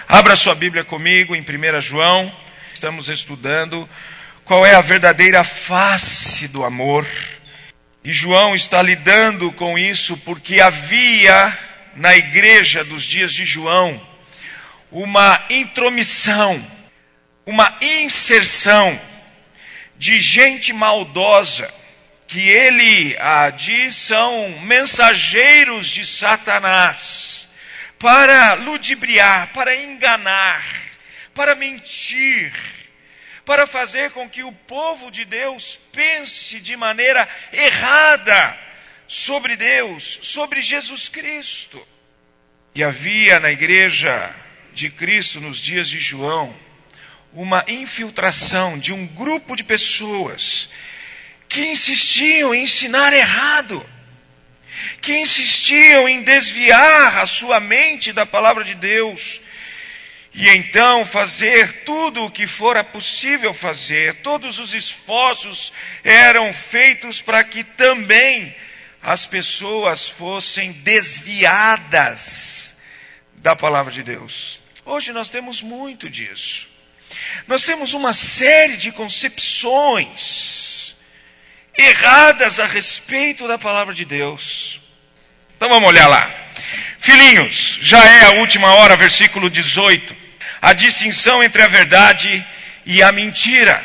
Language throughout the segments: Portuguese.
Abra sua Bíblia comigo em 1 João. Estamos estudando qual é a verdadeira face do amor. E João está lidando com isso porque havia na igreja dos dias de João uma intromissão, uma inserção de gente maldosa, que ele diz são mensageiros de Satanás, para ludibriar, para enganar, para mentir, para fazer com que o povo de Deus pense de maneira errada sobre Deus, sobre Jesus Cristo. E havia na igreja de Cristo nos dias de João uma infiltração de um grupo de pessoas que insistiam em ensinar errado, que insistiam em desviar a sua mente da palavra de Deus, e então fazer tudo o que fora possível fazer. Todos os esforços eram feitos para que também as pessoas fossem desviadas da palavra de Deus. Hoje nós temos muito disso. Nós temos uma série de concepções erradas a respeito da palavra de Deus. Então vamos olhar lá. Filhinhos, já é a última hora, versículo 18. A distinção entre a verdade e a mentira.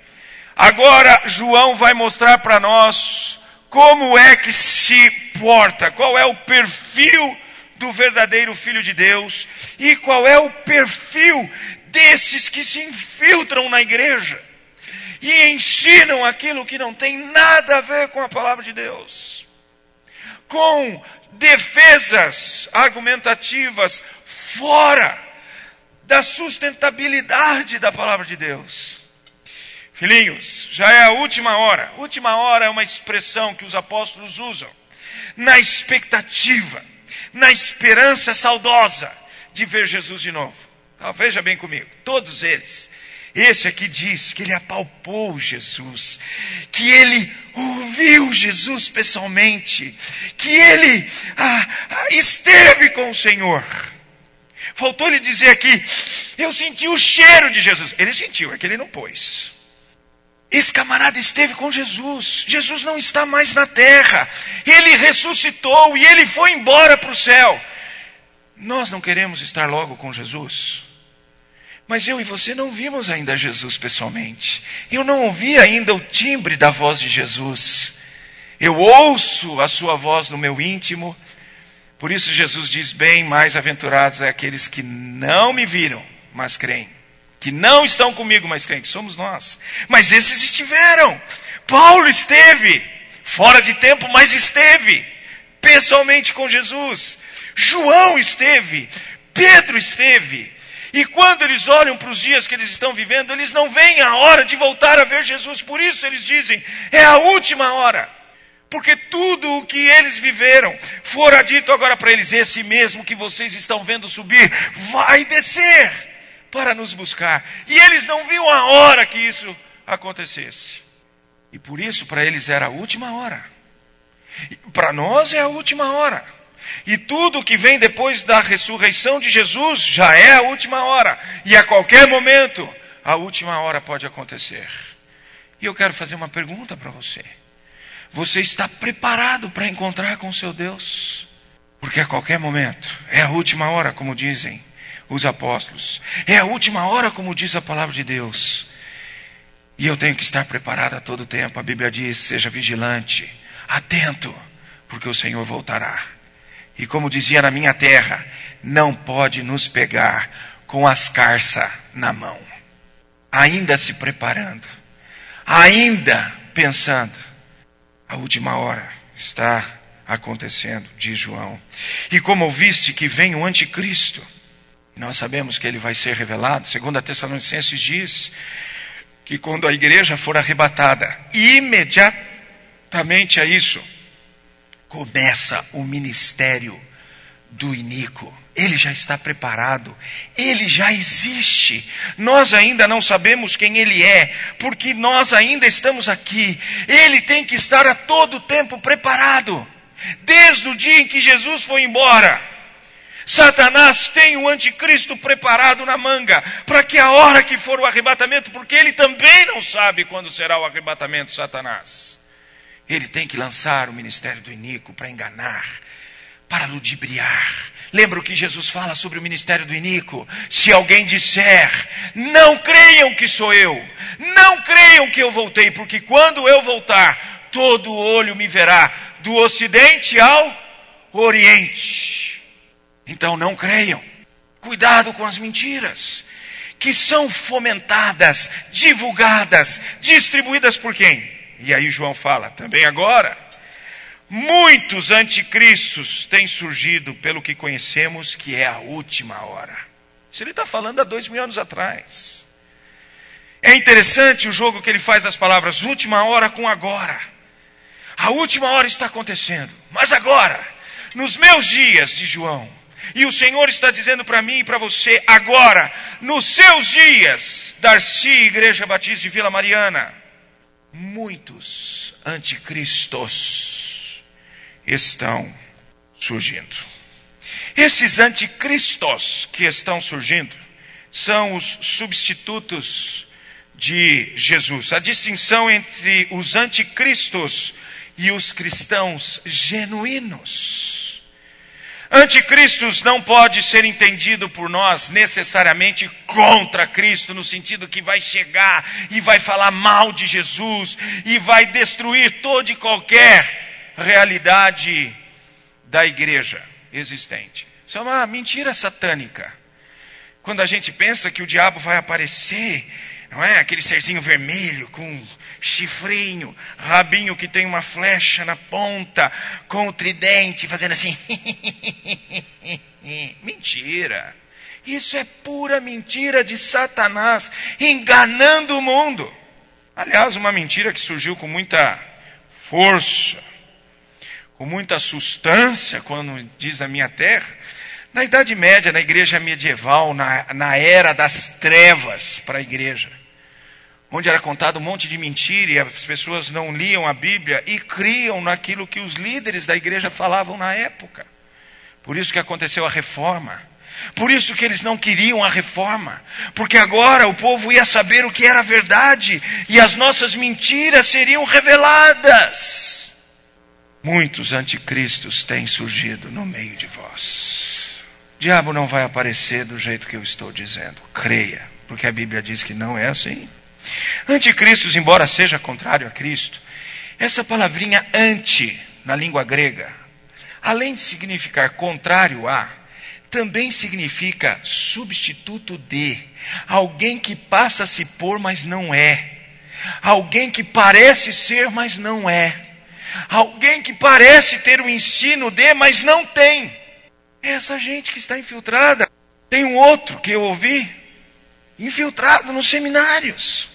Agora João vai mostrar para nós como é que se porta, qual é o perfil do verdadeiro Filho de Deus e qual é o perfil desses que se infiltram na igreja e ensinam aquilo que não tem nada a ver com a palavra de Deus, com defesas argumentativas fora da sustentabilidade da palavra de Deus. Filhinhos, já é a última hora. Última hora é uma expressão que os apóstolos usam na expectativa, na esperança saudosa de ver Jesus de novo. Veja bem comigo, todos eles. Esse aqui diz que ele apalpou Jesus, que ele ouviu Jesus pessoalmente, que ele esteve com o Senhor. Faltou ele dizer aqui, eu senti o cheiro de Jesus. Ele sentiu, é que ele não pôs. Esse camarada esteve com Jesus. Jesus não está mais na terra. Ele ressuscitou e ele foi embora para o céu. Nós não queremos estar logo com Jesus? Mas eu e você não vimos ainda Jesus pessoalmente. Eu não ouvi ainda o timbre da voz de Jesus. Eu ouço a sua voz no meu íntimo. Por isso Jesus diz, bem mais aventurados é aqueles que não me viram, mas creem. Que não estão comigo, mas creem, que somos nós. Mas esses estiveram. Paulo esteve, fora de tempo, mas esteve pessoalmente com Jesus. João esteve, Pedro esteve. E quando eles olham para os dias que eles estão vivendo, eles não veem a hora de voltar a ver Jesus. Por isso eles dizem, é a última hora. Porque tudo o que eles viveram, fora dito agora para eles, esse mesmo que vocês estão vendo subir, vai descer para nos buscar. E eles não viam a hora que isso acontecesse. E por isso para eles era a última hora. Para nós é a última hora. E tudo que vem depois da ressurreição de Jesus já é a última hora. E a qualquer momento, a última hora pode acontecer. E eu quero fazer uma pergunta para você. Você está preparado para encontrar com seu Deus? Porque a qualquer momento, é a última hora, como dizem os apóstolos. É a última hora, como diz a palavra de Deus. E eu tenho que estar preparado a todo tempo. A Bíblia diz, seja vigilante, atento, porque o Senhor voltará. E como dizia na minha terra, não pode nos pegar com as carças na mão. Ainda se preparando, ainda pensando. A última hora está acontecendo, diz João. E como ouviste que vem o anticristo, nós sabemos que ele vai ser revelado. 2 Tessalonicenses diz que quando a igreja for arrebatada, imediatamente a isso, começa o ministério do iníquo. Ele já está preparado, ele já existe. Nós ainda não sabemos quem ele é, porque nós ainda estamos aqui. Ele tem que estar a todo tempo preparado. Desde o dia em que Jesus foi embora, Satanás tem o anticristo preparado na manga, para que a hora que for o arrebatamento, porque ele também não sabe quando será o arrebatamento, Satanás. Ele tem que lançar o ministério do iníquo para enganar, para ludibriar. Lembra o que Jesus fala sobre o ministério do iníquo? Se alguém disser, não creiam que sou eu, não creiam que eu voltei, porque quando eu voltar, todo olho me verá, do ocidente ao oriente. Então não creiam. Cuidado com as mentiras, que são fomentadas, divulgadas, distribuídas por quem? E aí João fala, também agora, muitos anticristos têm surgido pelo que conhecemos que é a última hora. Isso ele está falando há 2000 anos atrás. É interessante o jogo que ele faz das palavras última hora com agora. A última hora está acontecendo, mas agora, nos meus dias de João, e o Senhor está dizendo para mim e para você agora, nos seus dias, Darcy, Igreja Batista de Vila Mariana, muitos anticristos estão surgindo. Esses anticristos que estão surgindo são os substitutos de Jesus. A distinção entre os anticristos e os cristãos genuínos. Anticristos não pode ser entendido por nós necessariamente contra Cristo, no sentido que vai chegar e vai falar mal de Jesus e vai destruir toda e qualquer realidade da igreja existente. Isso é uma mentira satânica. Quando a gente pensa que o diabo vai aparecer, não é? Aquele serzinho vermelho com chifrinho, rabinho que tem uma flecha na ponta, com o tridente, fazendo assim. Mentira. Isso é pura mentira de Satanás, enganando o mundo. Aliás, uma mentira que surgiu com muita força, com muita substância, quando diz na minha terra, na Idade Média, na igreja medieval, na era das trevas para a igreja, onde era contado um monte de mentira e as pessoas não liam a Bíblia e criam naquilo que os líderes da igreja falavam na época. Por isso que aconteceu a reforma. Por isso que eles não queriam a reforma. Porque agora o povo ia saber o que era verdade e as nossas mentiras seriam reveladas. Muitos anticristos têm surgido no meio de vós. O diabo não vai aparecer do jeito que eu estou dizendo. Creia, porque a Bíblia diz que não é assim. Anticristos, embora seja contrário a Cristo, essa palavrinha anti, na língua grega, além de significar contrário a, também significa substituto de, alguém que passa a se pôr, mas não é, alguém que parece ser, mas não é, alguém que parece ter o ensino de, mas não tem. É essa gente que está infiltrada. Tem um outro que eu ouvi, infiltrado nos seminários,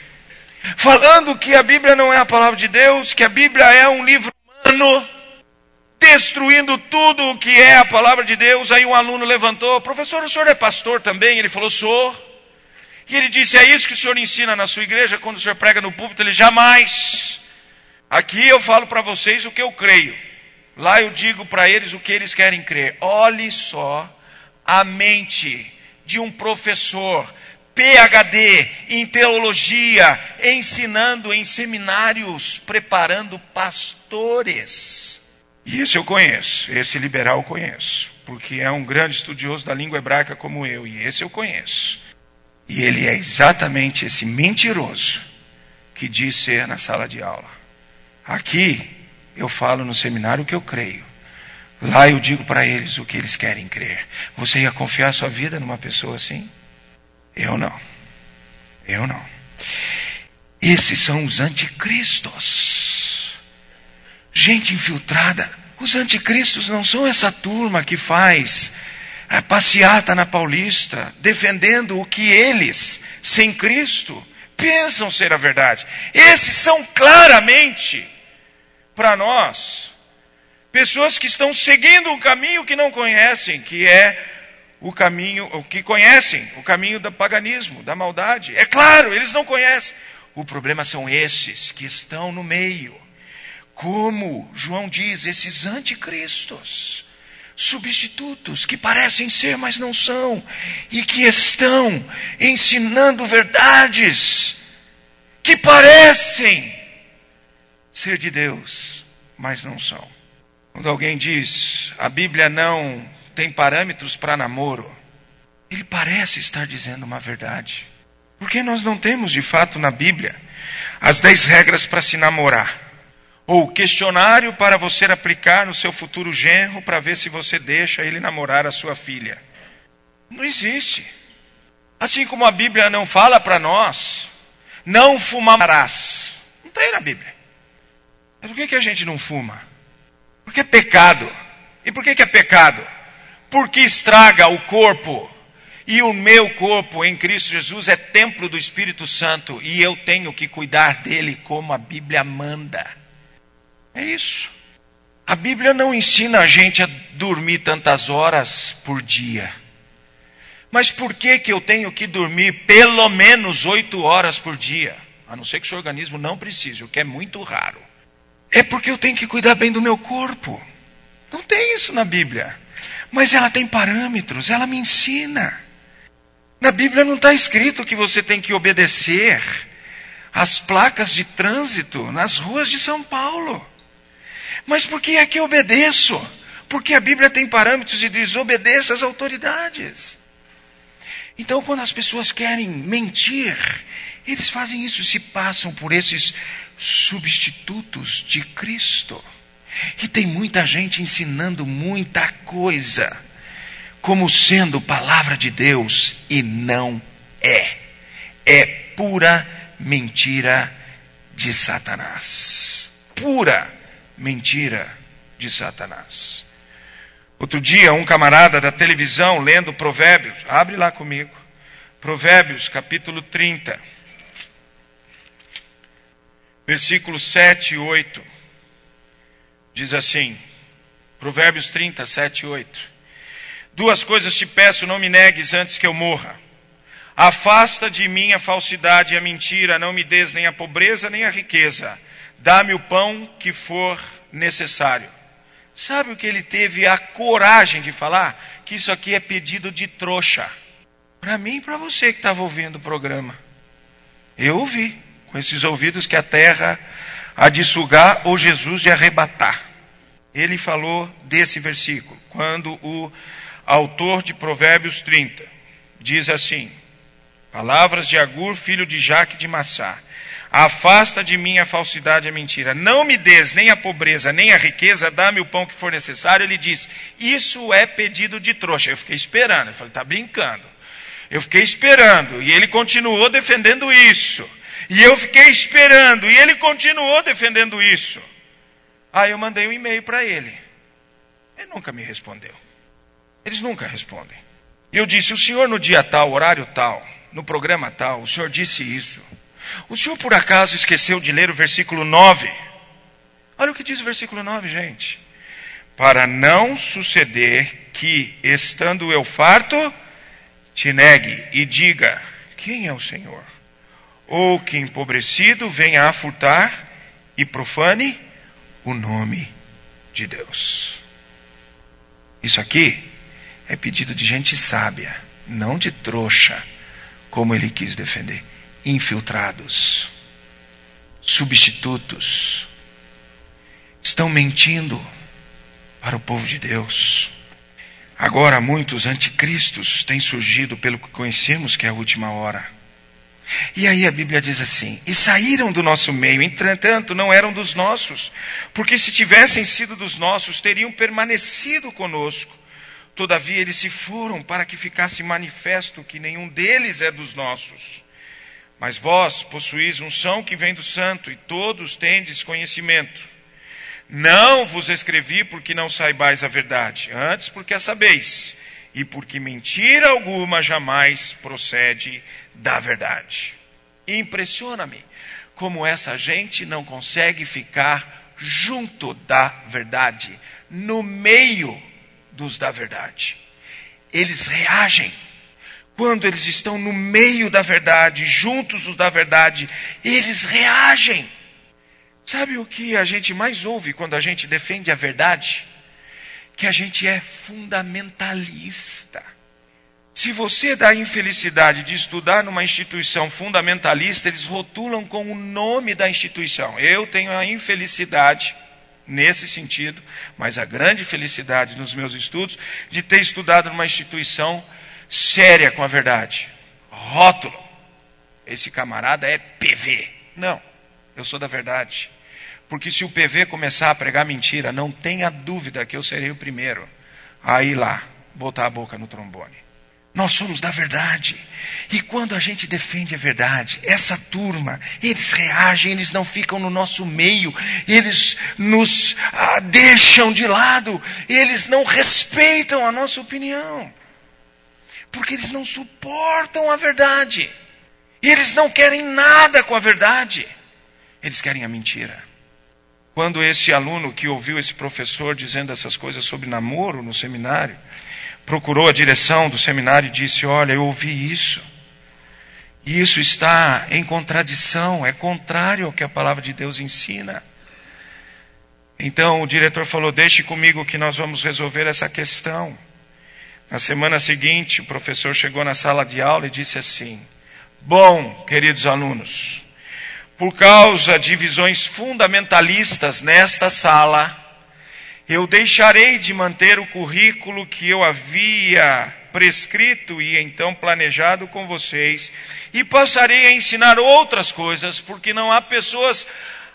falando que a Bíblia não é a palavra de Deus, que a Bíblia é um livro humano, destruindo tudo o que é a palavra de Deus. Aí um aluno levantou, professor, o senhor é pastor também? Ele falou, sou. E ele disse, é isso que o senhor ensina na sua igreja, quando o senhor prega no púlpito? Ele, jamais. Aqui eu falo para vocês o que eu creio. Lá eu digo para eles o que eles querem crer. Olhe só a mente de um professor PhD em teologia, ensinando em seminários, preparando pastores. E esse eu conheço, esse liberal eu conheço, porque é um grande estudioso da língua hebraica como eu, e esse eu conheço. E ele é exatamente esse mentiroso que diz ser na sala de aula. Aqui eu falo no seminário o que eu creio. Lá eu digo para eles o que eles querem crer. Você ia confiar sua vida numa pessoa assim? Eu não. Eu não. Esses são os anticristos. Gente infiltrada. Os anticristos não são essa turma que faz a passeata na Paulista, defendendo o que eles, sem Cristo, pensam ser a verdade. Esses são claramente, para nós, pessoas que estão seguindo um caminho que não conhecem, que é o caminho, o que conhecem, o caminho do paganismo, da maldade. É claro, eles não conhecem. O problema são esses que estão no meio. Como João diz, esses anticristos. Substitutos que parecem ser, mas não são, e que estão ensinando verdades que parecem ser de Deus, mas não são. Quando alguém diz, a Bíblia não tem parâmetros para namoro, ele parece estar dizendo uma verdade. Porque nós não temos, de fato, na Bíblia, as 10 regras para se namorar. Ou questionário para você aplicar no seu futuro genro para ver se você deixa ele namorar a sua filha. Não existe. Assim como a Bíblia não fala para nós, não fumarás. Não tem na Bíblia. Mas por que a gente não fuma? Porque é pecado. E por que é pecado? Porque estraga o corpo. E o meu corpo em Cristo Jesus é templo do Espírito Santo. E eu tenho que cuidar dele como a Bíblia manda. É isso. A Bíblia não ensina a gente a dormir tantas horas por dia. Mas por que eu tenho que dormir pelo menos 8 horas por dia? A não ser que o seu organismo não precise, o que é muito raro. É porque eu tenho que cuidar bem do meu corpo. Não tem isso na Bíblia. Mas ela tem parâmetros, ela me ensina. Na Bíblia não está escrito que você tem que obedecer às placas de trânsito nas ruas de São Paulo. Mas por que é que eu obedeço? Porque a Bíblia tem parâmetros e diz, obedeça às autoridades. Então, quando as pessoas querem mentir, eles fazem isso, se passam por esses substitutos de Cristo. E tem muita gente ensinando muita coisa, como sendo palavra de Deus, e não é. É pura mentira de Satanás. Pura mentira de Satanás. Outro dia, um camarada da televisão lendo Provérbios, abre lá comigo, Provérbios capítulo 30, versículos 7 e 8, diz assim, Provérbios 30, 7 e 8, 2 coisas te peço, não me negues antes que eu morra. Afasta de mim a falsidade e a mentira, não me des nem a pobreza nem a riqueza. Dá-me o pão que for necessário. Sabe o que ele teve a coragem de falar? Que isso aqui é pedido de trouxa. Para mim e para você que estava ouvindo o programa. Eu ouvi, com esses ouvidos que a terra há de sugar ou Jesus de arrebatar. Ele falou desse versículo, quando o autor de Provérbios 30 diz assim, palavras de Agur, filho de Jaque de Massá. Afasta de mim a falsidade e a mentira. Não me des nem a pobreza, nem a riqueza, dá-me o pão que for necessário. Ele diz, isso é pedido de trouxa. Eu fiquei esperando. Eu falei, está brincando. Eu fiquei esperando. E ele continuou defendendo isso. E eu fiquei esperando. E ele continuou defendendo isso. Aí eu mandei um e-mail para ele. Ele nunca me respondeu. Eles nunca respondem. E eu disse, o senhor no dia tal, horário tal, no programa tal, o senhor disse isso. O senhor por acaso esqueceu de ler o versículo 9? Olha o que diz o versículo 9, gente. Para não suceder que, estando eu farto, te negue e diga, quem é o Senhor? Ou que empobrecido venha a furtar e profane o nome de Deus. Isso aqui é pedido de gente sábia, não de trouxa, como ele quis defender. Infiltrados, substitutos, estão mentindo para o povo de Deus. Agora muitos anticristos têm surgido pelo que conhecemos que é a última hora. E aí a Bíblia diz assim, e saíram do nosso meio, entretanto não eram dos nossos, porque se tivessem sido dos nossos, teriam permanecido conosco. Todavia eles se foram para que ficasse manifesto que nenhum deles é dos nossos. Mas vós possuís unção que vem do santo, e todos tendes conhecimento. Não vos escrevi porque não saibais a verdade, antes porque a sabeis, e porque mentira alguma jamais procede da verdade. Impressiona-me como essa gente não consegue ficar junto da verdade, no meio dos da verdade. Eles reagem. Quando eles estão no meio da verdade, juntos os da verdade, eles reagem. Sabe o que a gente mais ouve quando a gente defende a verdade? que a gente é fundamentalista. Se você dá a infelicidade de estudar numa instituição fundamentalista, eles rotulam com o nome da instituição. Eu tenho a infelicidade, nesse sentido, mas a grande felicidade nos meus estudos, de ter estudado numa instituição séria com a verdade. Rótulo. Esse camarada é PV. Não, eu sou da verdade. Porque se o PV começar a pregar mentira, não tenha dúvida que eu serei o primeiro a ir lá, botar a boca no trombone. Nós somos da verdade. E quando a gente defende a verdade, essa turma, eles reagem, eles não ficam no nosso meio, eles nos deixam de lado, eles não respeitam a nossa opinião. Porque eles não suportam a verdade. Eles não querem nada com a verdade. Eles querem a mentira. Quando esse aluno que ouviu esse professor dizendo essas coisas sobre namoro no seminário, procurou a direção do seminário e disse: olha, eu ouvi isso. E isso está em contradição, é contrário ao que a palavra de Deus ensina. Então o diretor falou: deixe comigo que nós vamos resolver essa questão. Na semana seguinte, o professor chegou na sala de aula e disse assim: bom, queridos alunos, por causa de visões fundamentalistas nesta sala, eu deixarei de manter o currículo que eu havia prescrito e então planejado com vocês e passarei a ensinar outras coisas, porque não há pessoas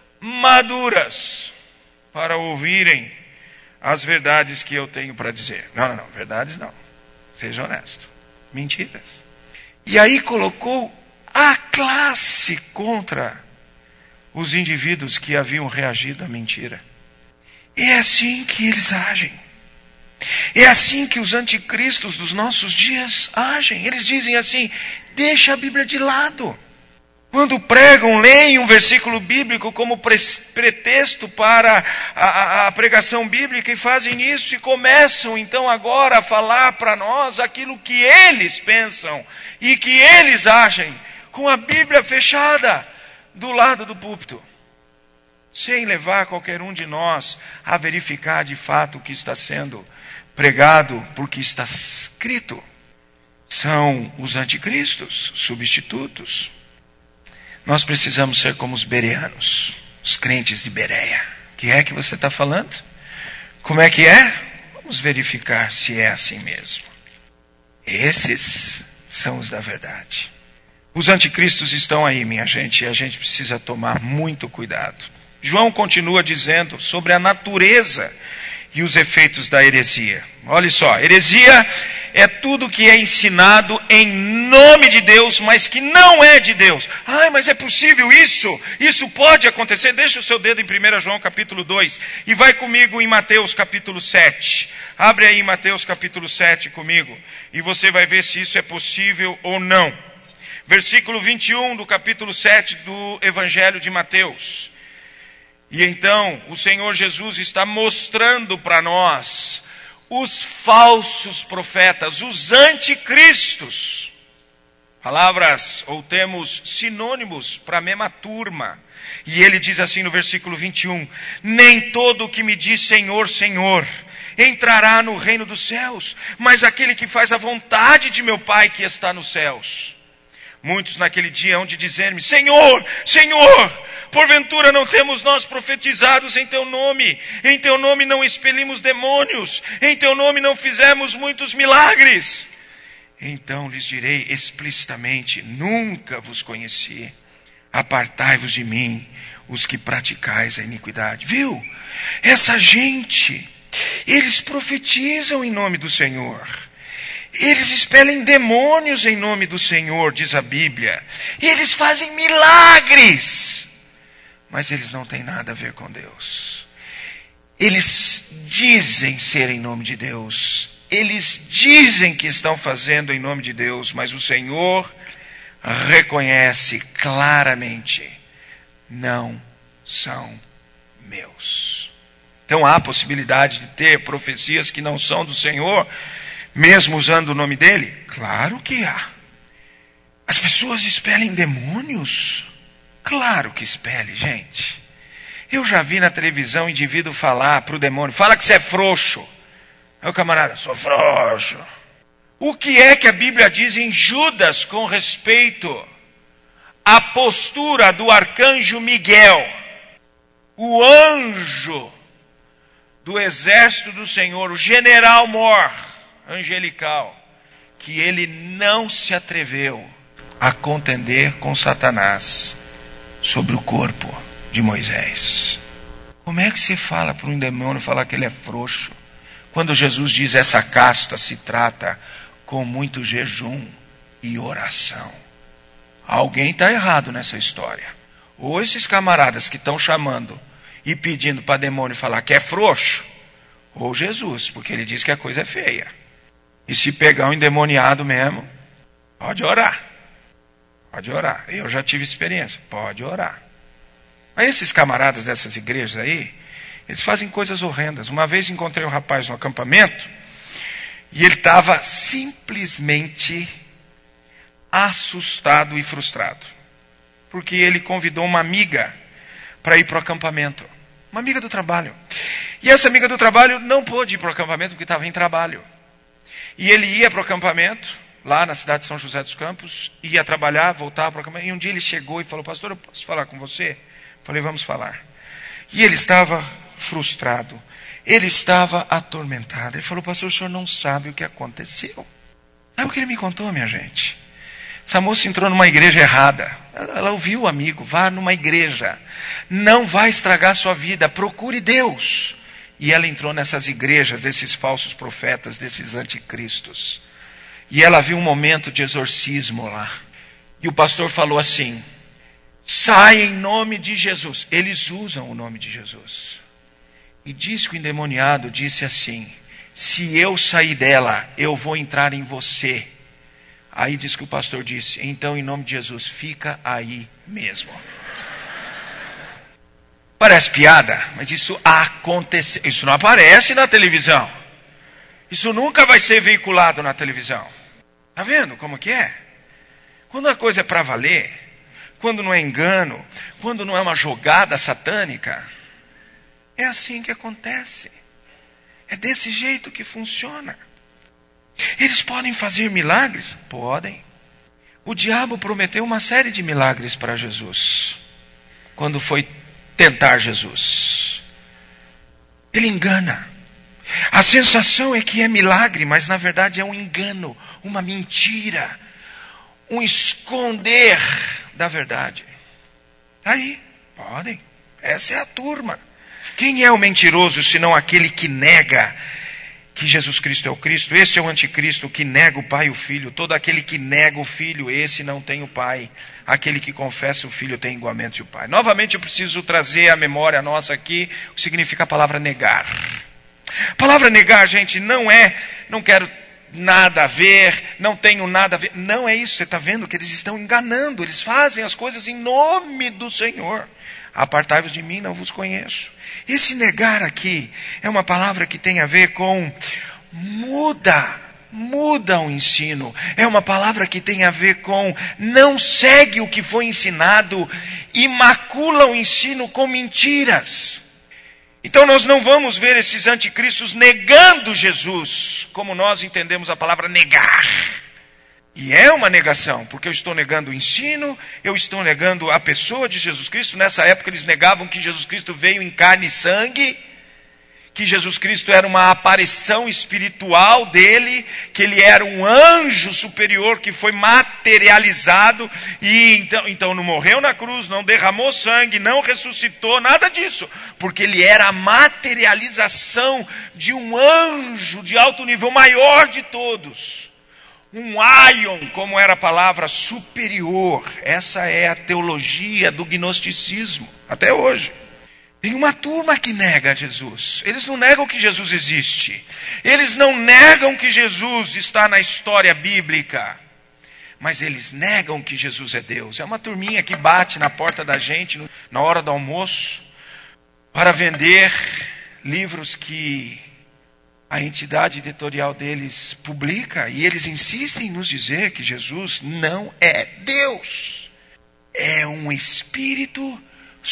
maduras para ouvirem as verdades que eu tenho para dizer. Não, verdades não. Seja honesto. Mentiras. E aí colocou a classe contra os indivíduos que haviam reagido à mentira. É assim que eles agem. É assim que os anticristos dos nossos dias agem. Eles dizem assim: deixa a Bíblia de lado. Quando pregam, leem um versículo bíblico como pretexto para a pregação bíblica e fazem isso e começam então agora a falar para nós aquilo que eles pensam e que eles agem com a Bíblia fechada do lado do púlpito, sem levar qualquer um de nós a verificar de fato o que está sendo pregado, porque está escrito. São os anticristos, substitutos. Nós precisamos ser como os bereanos, os crentes de Bereia. Que é que você está falando? Como é que é? Vamos verificar se é assim mesmo. Esses são os da verdade. Os anticristos estão aí, minha gente, e a gente precisa tomar muito cuidado. João continua dizendo sobre a natureza e os efeitos da heresia. Olha só, heresia é tudo que é ensinado em nome de Deus, mas que não é de Deus. Ai, mas é possível isso? Isso pode acontecer? Deixa o seu dedo em 1 João capítulo 2 e vai comigo em Mateus capítulo 7. Abre aí Mateus capítulo 7 comigo e você vai ver se isso é possível ou não. Versículo 21 do capítulo 7 do Evangelho de Mateus. E então o Senhor Jesus está mostrando para nós os falsos profetas, os anticristos. Palavras ou termos sinônimos para a mesma turma. E ele diz assim no versículo 21, nem todo o que me diz Senhor, Senhor, entrará no reino dos céus, mas aquele que faz a vontade de meu Pai que está nos céus. Muitos naquele dia hão de dizer-me, Senhor, Senhor, porventura não temos nós profetizados em teu nome não expelimos demônios, em teu nome não fizemos muitos milagres. Então lhes direi explicitamente, nunca vos conheci, apartai-vos de mim, os que praticais a iniquidade. Viu? Essa gente, eles profetizam em nome do Senhor. Eles expelem demônios em nome do Senhor, diz a Bíblia. Eles fazem milagres. Mas eles não têm nada a ver com Deus. Eles dizem ser em nome de Deus. Eles dizem que estão fazendo em nome de Deus. Mas o Senhor reconhece claramente. Não são meus. Então há a possibilidade de ter profecias que não são do Senhor, mesmo usando o nome dele? Claro que há. As pessoas expelem demônios? Claro que expele, gente. Eu já vi na televisão indivíduo falar para o demônio, fala que você é frouxo. Aí o camarada, sou frouxo. O que é que a Bíblia diz em Judas com respeito à postura do arcanjo Miguel, o anjo do exército do Senhor, o general mor angelical, que ele não se atreveu a contender com Satanás sobre o corpo de Moisés? Como é que se fala para um demônio falar que ele é frouxo, quando Jesus diz essa casta se trata com muito jejum e oração? Alguém está errado nessa história. Ou esses camaradas que estão chamando e pedindo para demônio falar que é frouxo, ou Jesus, porque ele diz que a coisa é feia. E se pegar um endemoniado mesmo, pode orar. Pode orar. Eu já tive experiência. Pode orar. Mas esses camaradas dessas igrejas aí, eles fazem coisas horrendas. Uma vez encontrei um rapaz no acampamento e ele estava simplesmente assustado e frustrado. Porque ele convidou uma amiga para ir para o acampamento. Uma amiga do trabalho. E essa amiga do trabalho não pôde ir para o acampamento porque estava em trabalho. E ele ia para o acampamento, lá na cidade de São José dos Campos, ia trabalhar, voltava para o acampamento. E um dia ele chegou e falou, pastor, eu posso falar com você? Falei, vamos falar. E ele estava frustrado. Ele estava atormentado. Ele falou, pastor, o senhor não sabe o que aconteceu. Sabe o que ele me contou, minha gente? Essa moça entrou numa igreja errada. Ela ouviu o amigo, vá numa igreja. Não vai estragar a sua vida, procure Deus. E ela entrou nessas igrejas, desses falsos profetas, desses anticristos. E ela viu um momento de exorcismo lá. E o pastor falou assim, sai em nome de Jesus. Eles usam o nome de Jesus. E diz que o endemoniado disse assim, se eu sair dela, eu vou entrar em você. Aí diz que o pastor disse, então em nome de Jesus, fica aí mesmo. Parece piada, mas isso aconteceu. Isso não aparece na televisão. Isso nunca vai ser veiculado na televisão. Está vendo como que é? Quando a coisa é para valer, quando não é engano, quando não é uma jogada satânica, é assim que acontece. É desse jeito que funciona. Eles podem fazer milagres? Podem. O diabo prometeu uma série de milagres para Jesus, quando foi tentar Jesus. Ele engana. A sensação é que é milagre, mas na verdade é um engano, uma mentira, um esconder da verdade. Aí, podem. Essa é a turma. Quem é o mentiroso senão aquele que nega que Jesus Cristo é o Cristo? Este é o anticristo, que nega o Pai e o Filho. Todo aquele que nega o Filho, esse não tem o Pai. Aquele que confessa o Filho tem igualmente o Pai. Novamente eu preciso trazer à memória nossa aqui o que significa a palavra negar. A palavra negar, gente, não quero nada a ver, não tenho nada a ver. Não é isso, você está vendo que eles estão enganando. Eles fazem as coisas em nome do Senhor. Apartai-vos de mim, não vos conheço. Esse negar aqui é uma palavra que tem a ver com muda o ensino. É uma palavra que tem a ver com não segue o que foi ensinado e macula o ensino com mentiras. Então nós não vamos ver esses anticristos negando Jesus, como nós entendemos a palavra negar. E é uma negação, porque eu estou negando o ensino, eu estou negando a pessoa de Jesus Cristo. Nessa época eles negavam que Jesus Cristo veio em carne e sangue, que Jesus Cristo era uma aparição espiritual dele, que ele era um anjo superior que foi materializado, e então não morreu na cruz, não derramou sangue, não ressuscitou, nada disso, porque ele era a materialização de um anjo de alto nível, maior de todos. Um aion, como era a palavra, superior. Essa é a teologia do gnosticismo, até hoje. Tem uma turma que nega Jesus. Eles não negam que Jesus existe. Eles não negam que Jesus está na história bíblica. Mas eles negam que Jesus é Deus. É uma turminha que bate na porta da gente na hora do almoço para vender livros que a entidade editorial deles publica, e eles insistem em nos dizer que Jesus não é Deus. É um espírito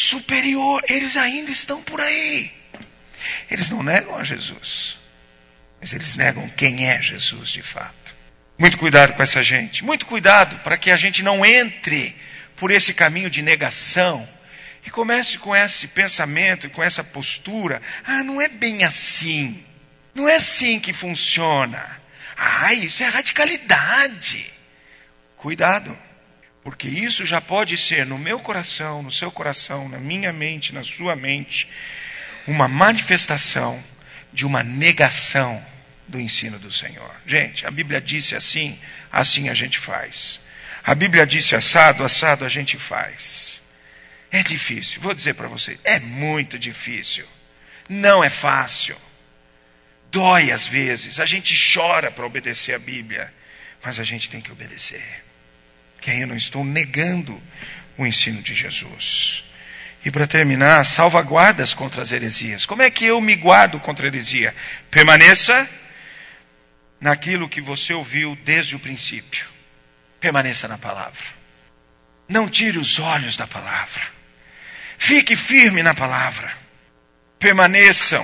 superior. Eles ainda estão por aí. Eles não negam a Jesus. mas eles negam quem é Jesus de fato. Muito cuidado com essa gente. Muito cuidado para que a gente não entre por esse caminho de negação e comece com esse pensamento e com essa postura. Não é bem assim. Não é assim que funciona. Isso é radicalidade. Cuidado, porque isso já pode ser no meu coração, no seu coração, na minha mente, na sua mente, uma manifestação de uma negação do ensino do Senhor. Gente, a Bíblia disse assim, assim a gente faz. A Bíblia disse assado, assado a gente faz. É difícil, vou dizer para vocês, é muito difícil. Não é fácil. Dói às vezes, a gente chora para obedecer a Bíblia, mas a gente tem que obedecer. Porque aí eu não estou negando o ensino de Jesus. E para terminar, salvaguardas contra as heresias. Como é que eu me guardo contra a heresia? Permaneça naquilo que você ouviu desde o princípio. Permaneça na palavra. Não tire os olhos da palavra. Fique firme na palavra. Permaneça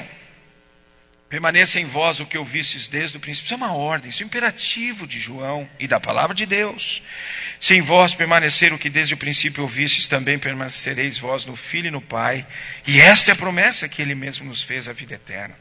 em vós o que ouvistes desde o princípio. Isso é uma ordem, isso é um imperativo de João e da palavra de Deus. Se em vós permanecer o que desde o princípio ouvistes, também permanecereis vós no Filho e no Pai. E esta é a promessa que Ele mesmo nos fez, a vida eterna.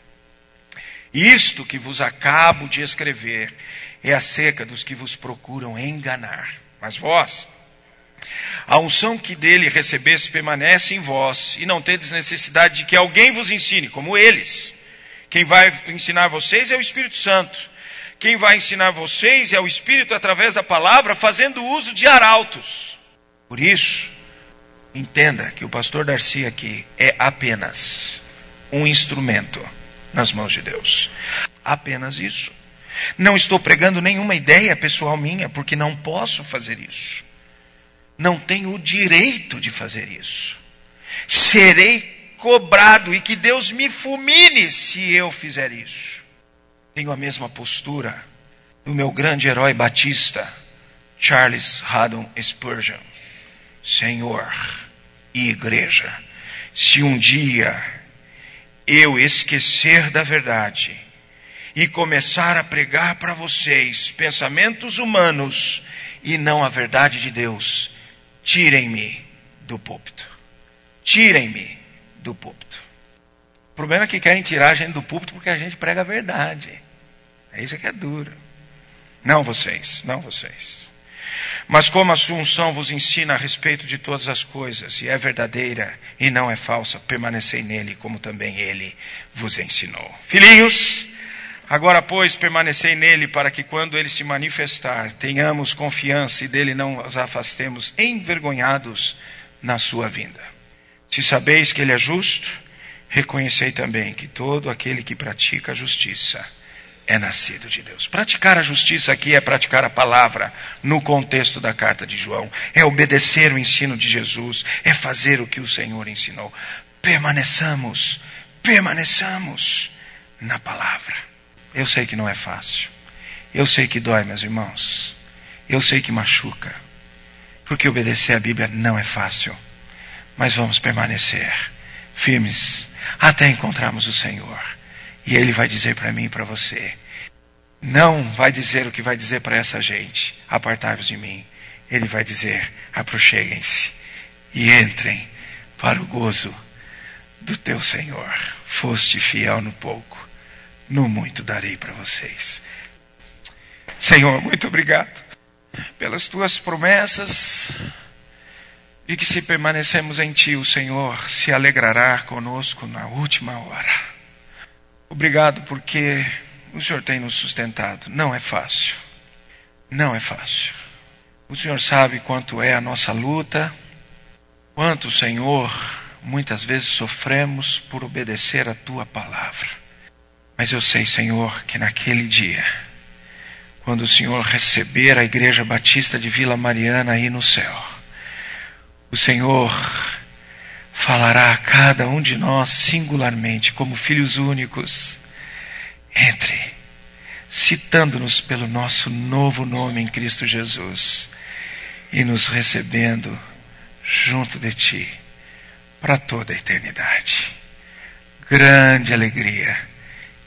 Isto que vos acabo de escrever é acerca dos que vos procuram enganar. Mas vós, a unção que dele recebeste permanece em vós, e não tendes necessidade de que alguém vos ensine, como eles. Quem vai ensinar vocês é o Espírito Santo. Quem vai ensinar vocês é o Espírito através da palavra, fazendo uso de arautos. Por isso, entenda que o pastor Darcy aqui é apenas um instrumento nas mãos de Deus. Apenas isso. Não estou pregando nenhuma ideia pessoal minha, porque não posso fazer isso. Não tenho o direito de fazer isso. Serei cobrado, e que Deus me fulmine se eu fizer isso. Tenho a mesma postura do meu grande herói batista, Charles Haddon Spurgeon. Senhor e igreja, se um dia eu esquecer da verdade e começar a pregar para vocês pensamentos humanos e não a verdade de Deus, tirem-me do púlpito. Tirem-me do púlpito. O problema é que querem tirar a gente do púlpito porque a gente prega a verdade. É isso que é duro. Não vocês. Mas como a sua unção vos ensina a respeito de todas as coisas, e é verdadeira e não é falsa, permanecei nele, como também ele vos ensinou. Filhinhos, agora pois permanecei nele, para que quando ele se manifestar, tenhamos confiança e dele não nos afastemos envergonhados na sua vinda. Se sabeis que ele é justo, reconhecei também que todo aquele que pratica a justiça é nascido de Deus. Praticar a justiça aqui é praticar a palavra no contexto da carta de João. É obedecer o ensino de Jesus. É fazer o que o Senhor ensinou. Permaneçamos na palavra. Eu sei que não é fácil. Eu sei que dói, meus irmãos. Eu sei que machuca. Porque obedecer a Bíblia não é fácil. Mas vamos permanecer firmes até encontrarmos o Senhor. E Ele vai dizer para mim e para você. Não vai dizer o que vai dizer para essa gente. Apartai-vos de mim. Ele vai dizer, aproxeguem-se e entrem para o gozo do teu Senhor. Foste fiel no pouco, no muito darei para vocês. Senhor, muito obrigado pelas tuas promessas. E que se permanecemos em Ti, o Senhor se alegrará conosco na última hora. Obrigado porque o Senhor tem nos sustentado. Não é fácil. Não é fácil. O Senhor sabe quanto é a nossa luta. Quanto, Senhor, muitas vezes sofremos por obedecer a Tua palavra. Mas eu sei, Senhor, que naquele dia, quando o Senhor receber a Igreja Batista de Vila Mariana aí no céu, o Senhor falará a cada um de nós singularmente, como filhos únicos. Entre, citando-nos pelo nosso novo nome em Cristo Jesus e nos recebendo junto de Ti para toda a eternidade. Grande alegria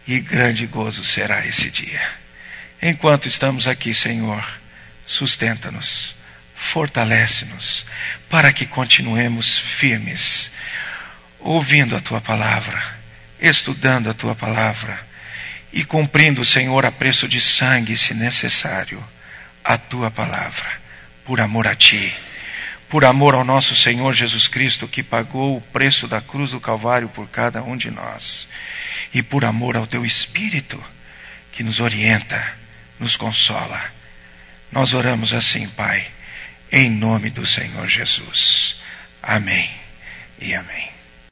e grande gozo será esse dia. Enquanto estamos aqui, Senhor, sustenta-nos, fortalece-nos, para que continuemos firmes, ouvindo a Tua palavra, estudando a Tua palavra e cumprindo, Senhor, a preço de sangue, se necessário, a Tua palavra, por amor a Ti, por amor ao nosso Senhor Jesus Cristo, que pagou o preço da cruz do Calvário por cada um de nós, e por amor ao Teu Espírito, que nos orienta, nos consola. Nós oramos assim, Pai, em nome do Senhor Jesus. Amém e amém.